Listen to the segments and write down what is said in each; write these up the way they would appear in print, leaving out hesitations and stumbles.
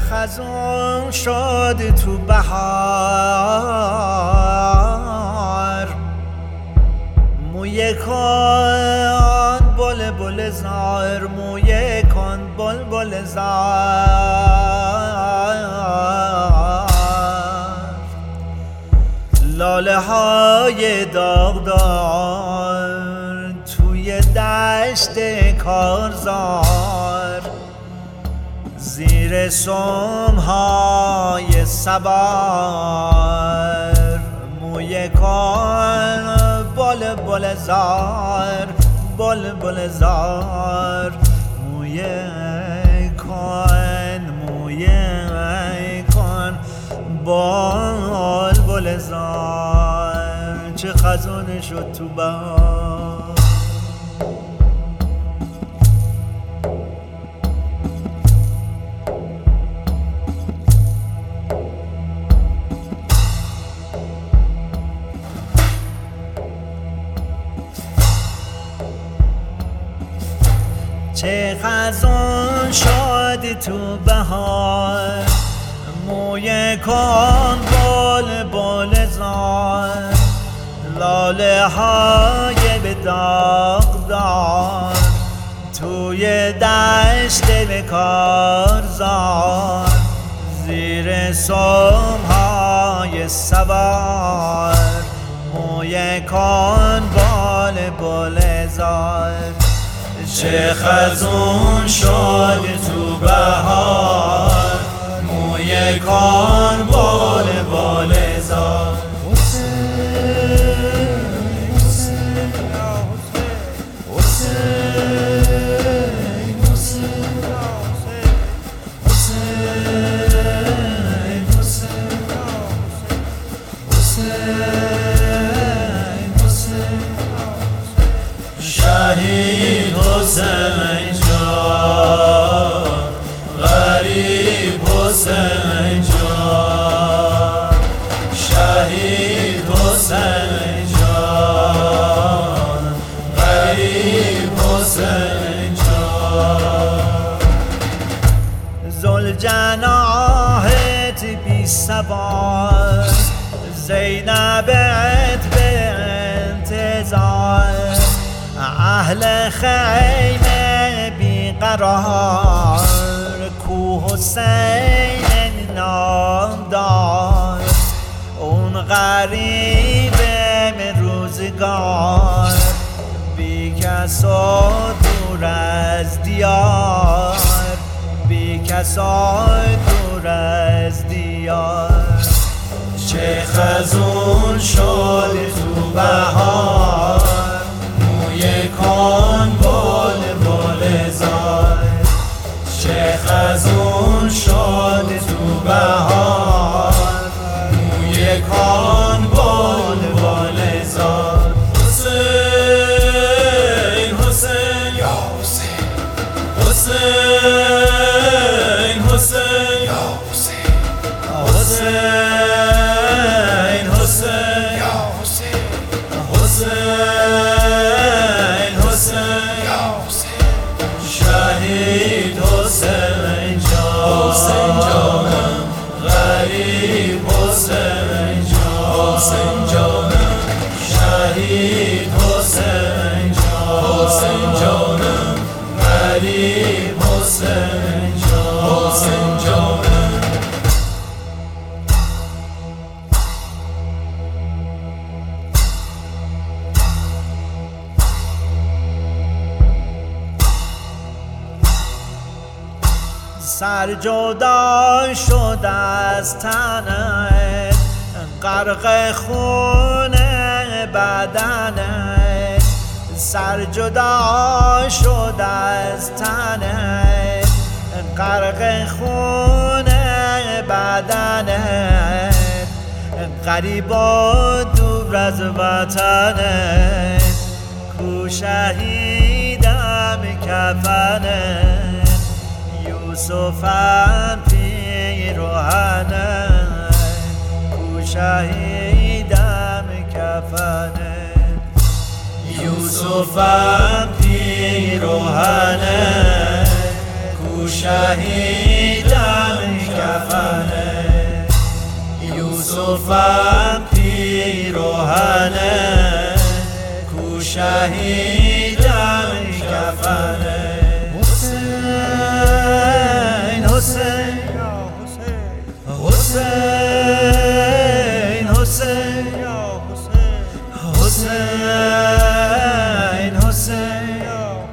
خزون شد تو بهار، موی کن بلبل زار، موی کن بلبل زار. لاله های داغدار توی دشت کارزار، زیر سمهای سوار، موی کن بلبل زار، بلبل زار. موی کن بلبل زار، چه خزانه شد تو بهار. چه خزان شد تو بهار، موی کن بلبل زار، لاله های به داغدار توی دشت کارزار، زیر سمهای سوار، موی کن بلبل زار. چه خزون شد تو بهار، موی کن بلبل زار. شهید حسین جان، غریب حسین جان، شهید حسین جان، غریب حسین جان. ذوالجناحت بی سوار، زینبت به انتظار، اهل خیمه بیقرار، کو حسین نامدار، اون غریب روزگار، بی کس و دور از دیار، بی کس و دور از دیار. چه خزون شد تو بهار، موی کن بلبل زار. چه خزون شد تو بهار، موی کن بلبل زار. حسین حسین یا حسین، حسین حسین یا حسین، حسین حسین یا حسین، حسین حسین یا حسین. شهید حسین جان، حسین جانم، غریب حسین جان، حسین جانم، شهید حسین جان، حسین جانم، غریب حسین جان، حسین جانم. سر جدا شد از تنت، غرق خون بدنت. سر جدا شد از تنت، غرق خون بدنت. غریب و دور از وطنت، کو شهیدم کفنت. یوسفم پیراهنت، کو شهیدم کفنت. یوسفم پیراهنت، کو شهیدم کفنت. یوسفم پیراهنه کو شهیدم کفنه حسین حسین حسین حسین حسین حسین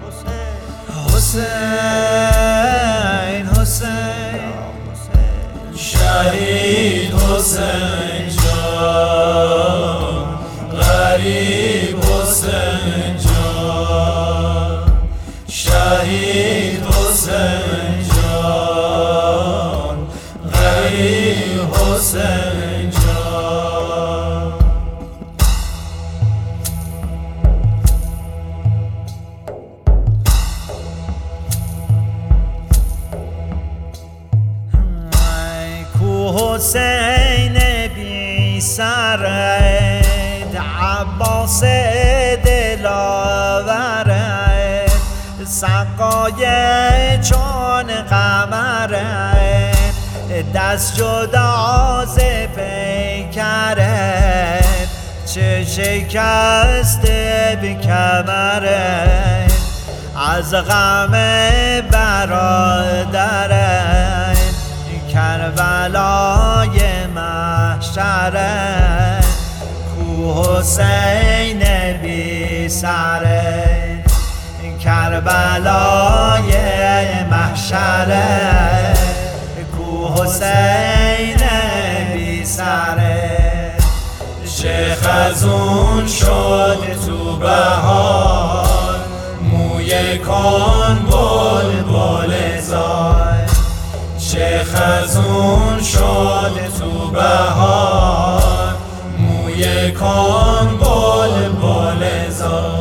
حسین حسین شهید حسین جان غریب حسین جان شهید حسین جان غریب حسین جان حسین بی سرد عباس دلاورد سقای چون قمرد دست جدا ز پیکرد چه شکسته به کمرد از غم برادرد کربلای محشره کو حسین بی سره کربلای محشره کو حسین بی سره شیخ از اون شد تو بهار موی کن بلبل زار شیخ از اون شد تو بهار موی کن بلبل زار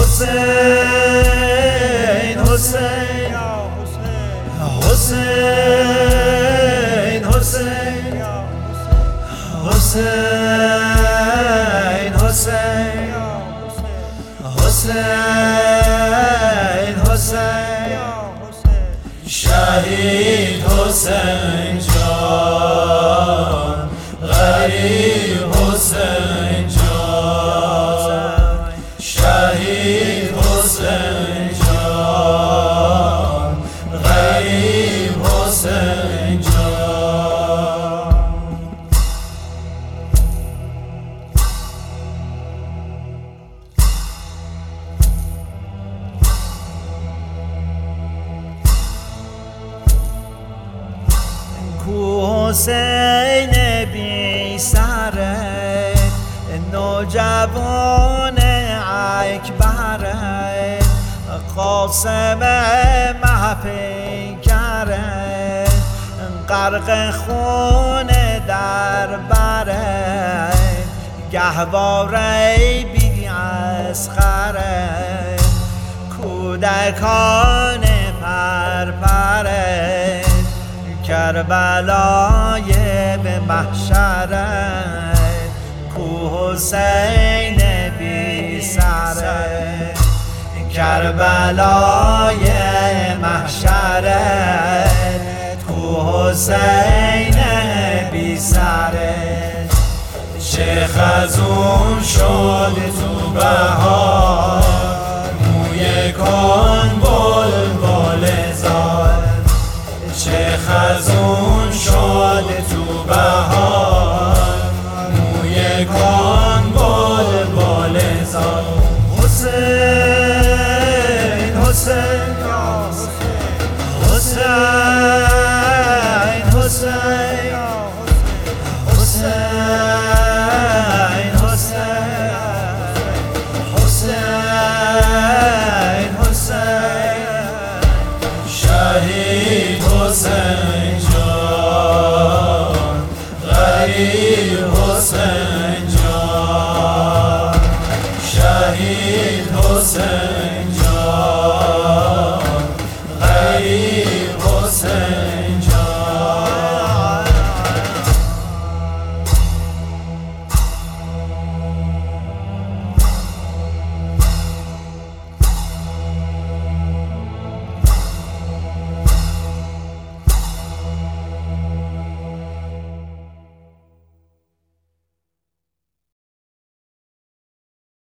حسین حسین حسین حسین حسین حسین حسین حسین شهید حسین جان غریب حسین جان شهید حسین جان غریب حسین جان کو حسین بی سره نوجوان اکبره قاسم محپیکره غرق خون در بره گهواره بی اصغره کودکان پرپره کربلای به محشره کو حسین بی سره کربلای محشره کو حسین بی سره شیخ از اون شد تو بهار موی کن بلبل زار شیخ از اون شد تو بهار موی کن بلبل زار حسین حسین